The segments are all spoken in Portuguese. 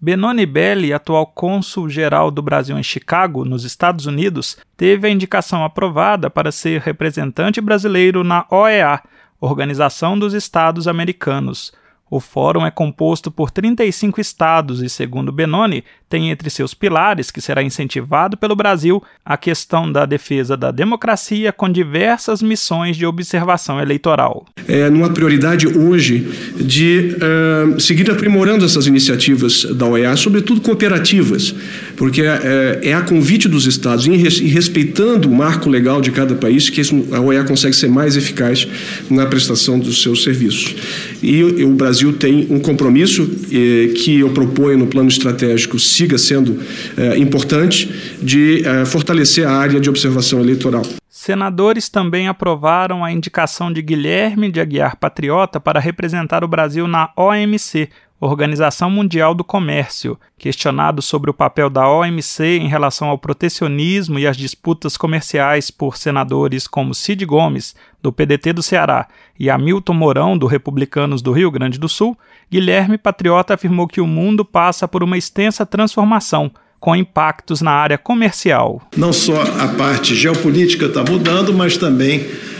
Benoni Belli, atual cônsul-geral do Brasil em Chicago, nos Estados Unidos, teve a indicação aprovada para ser representante brasileiro na OEA, Organização dos Estados Americanos. O fórum é composto por 35 estados e, segundo Benoni, tem entre seus pilares, que será incentivado pelo Brasil, a questão da defesa da democracia com diversas missões de observação eleitoral. Numa prioridade hoje de seguir aprimorando essas iniciativas da OEA, sobretudo cooperativas, porque é a convite dos estados e respeitando o marco legal de cada país que a OEA consegue ser mais eficaz na prestação dos seus serviços. E o Brasil tem um compromisso que eu proponho no plano estratégico siga sendo importante de fortalecer a área de observação eleitoral. Senadores também aprovaram a indicação de Guilherme de Aguiar Patriota para representar o Brasil na OMC, Organização Mundial do Comércio. Questionado sobre o papel da OMC em relação ao protecionismo e às disputas comerciais por senadores como Cid Gomes, do PDT do Ceará, e Hamilton Mourão, do Republicanos do Rio Grande do Sul, Guilherme Patriota afirmou que o mundo passa por uma extensa transformação, com impactos na área comercial. Não só a parte geopolítica está mudando, mas também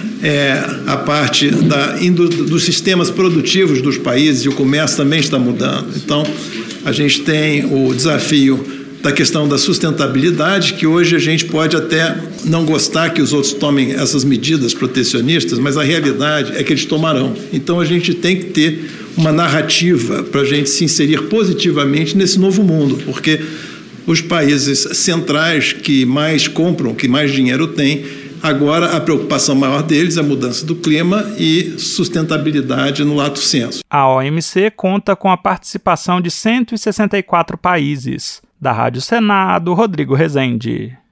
a parte dos sistemas produtivos dos países e o comércio também está mudando. Então, a gente tem o desafio da questão da sustentabilidade, que hoje a gente pode até não gostar que os outros tomem essas medidas protecionistas, mas a realidade é que eles tomarão. Então, a gente tem que ter uma narrativa para a gente se inserir positivamente nesse novo mundo, porque os países centrais que mais compram, que mais dinheiro têm, agora a preocupação maior deles é a mudança do clima e sustentabilidade no lato sensu. A OMC conta com a participação de 164 países. Da Rádio Senado, Rodrigo Rezende.